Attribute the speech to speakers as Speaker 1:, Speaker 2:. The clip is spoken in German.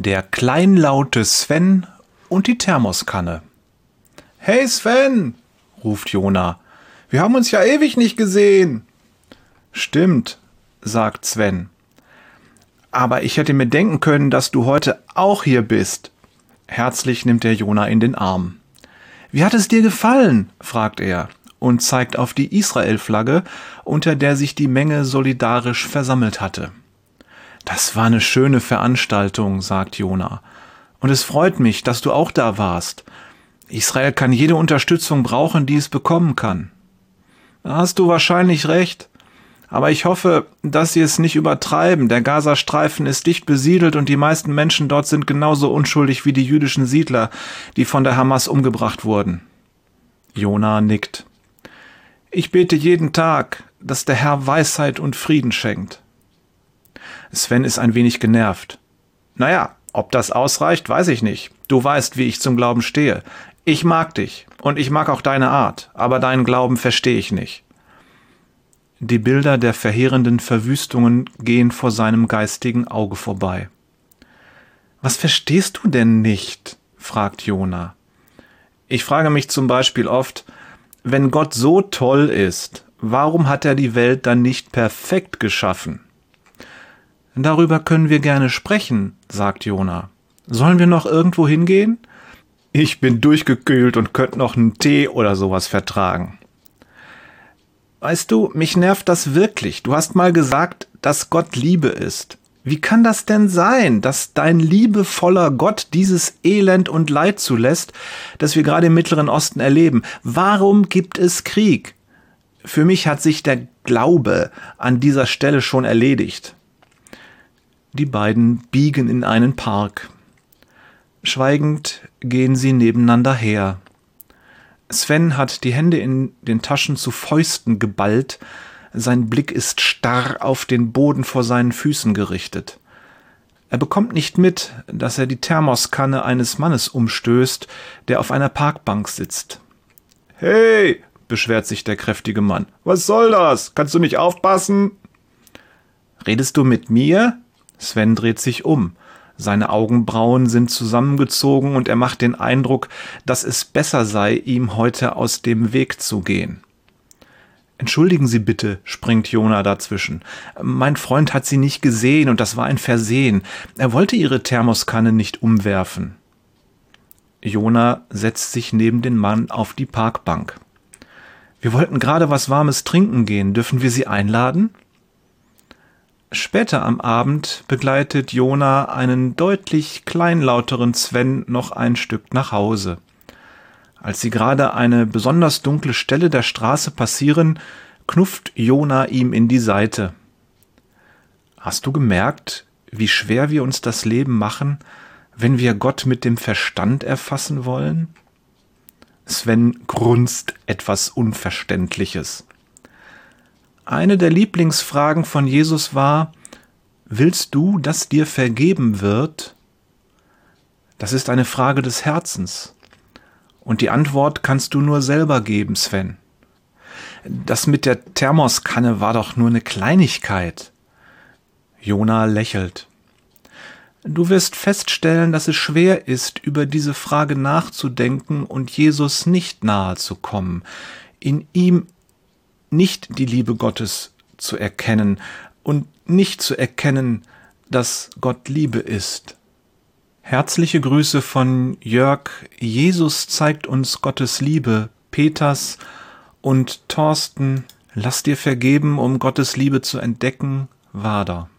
Speaker 1: Der kleinlaute Sven und die Thermoskanne. »Hey Sven«, ruft Jona, »wir haben uns ja ewig nicht gesehen.« »Stimmt«, sagt Sven. »Aber ich hätte mir denken können, dass du heute auch hier bist.« Herzlich nimmt er Jona in den Arm. »Wie hat es dir gefallen?« fragt er und zeigt auf die Israel-Flagge, unter der sich die Menge solidarisch versammelt hatte. »Das war eine schöne Veranstaltung«, sagt Jona. »Und es freut mich, dass du auch da warst. Israel kann jede Unterstützung brauchen, die es bekommen kann.« »Da hast du wahrscheinlich recht. Aber ich hoffe, dass sie es nicht übertreiben. Der Gazastreifen ist dicht besiedelt und die meisten Menschen dort sind genauso unschuldig wie die jüdischen Siedler, die von der Hamas umgebracht wurden.« Jona nickt. »Ich bete jeden Tag, dass der Herr Weisheit und Frieden schenkt.« Sven ist ein wenig genervt. »Naja, ob das ausreicht, weiß ich nicht. Du weißt, wie ich zum Glauben stehe. Ich mag dich und ich mag auch deine Art, aber deinen Glauben verstehe ich nicht.« Die Bilder der verheerenden Verwüstungen gehen vor seinem geistigen Auge vorbei. »Was verstehst du denn nicht?« fragt Jona. »Ich frage mich zum Beispiel oft, wenn Gott so toll ist, warum hat er die Welt dann nicht perfekt geschaffen?« »Darüber können wir gerne sprechen«, sagt Jona. »Sollen wir noch irgendwo hingehen? Ich bin durchgekühlt und könnte noch einen Tee oder sowas vertragen.« »Weißt du, mich nervt das wirklich. Du hast mal gesagt, dass Gott Liebe ist. Wie kann das denn sein, dass dein liebevoller Gott dieses Elend und Leid zulässt, das wir gerade im Mittleren Osten erleben? Warum gibt es Krieg? Für mich hat sich der Glaube an dieser Stelle schon erledigt.« Die beiden biegen in einen Park. Schweigend gehen sie nebeneinander her. Sven hat die Hände in den Taschen zu Fäusten geballt. Sein Blick ist starr auf den Boden vor seinen Füßen gerichtet. Er bekommt nicht mit, dass er die Thermoskanne eines Mannes umstößt, der auf einer Parkbank sitzt. »Hey«, beschwert sich der kräftige Mann, »was soll das? Kannst du nicht aufpassen?« »Redest du mit mir?« Sven dreht sich um. Seine Augenbrauen sind zusammengezogen und er macht den Eindruck, dass es besser sei, ihm heute aus dem Weg zu gehen. »Entschuldigen Sie bitte«, springt Jona dazwischen. »Mein Freund hat Sie nicht gesehen und das war ein Versehen. Er wollte Ihre Thermoskanne nicht umwerfen.« Jona setzt sich neben den Mann auf die Parkbank. »Wir wollten gerade was Warmes trinken gehen. Dürfen wir Sie einladen?« Später am Abend begleitet Jona einen deutlich kleinlauteren Sven noch ein Stück nach Hause. Als sie gerade eine besonders dunkle Stelle der Straße passieren, knufft Jona ihm in die Seite. »Hast du gemerkt, wie schwer wir uns das Leben machen, wenn wir Gott mit dem Verstand erfassen wollen?« Sven grunzt etwas Unverständliches. Eine der Lieblingsfragen von Jesus war: »Willst du, dass dir vergeben wird?« Das ist eine Frage des Herzens. Und die Antwort kannst du nur selber geben, Sven. Das mit der Thermoskanne war doch nur eine Kleinigkeit. Jona lächelt. Du wirst feststellen, dass es schwer ist, über diese Frage nachzudenken und Jesus nicht nahe zu kommen, in ihm nicht die Liebe Gottes zu erkennen und nicht zu erkennen, dass Gott Liebe ist. Herzliche Grüße von Jörg. Jesus zeigt uns Gottes Liebe. Peters und Thorsten. Lass dir vergeben, um Gottes Liebe zu entdecken. Wader.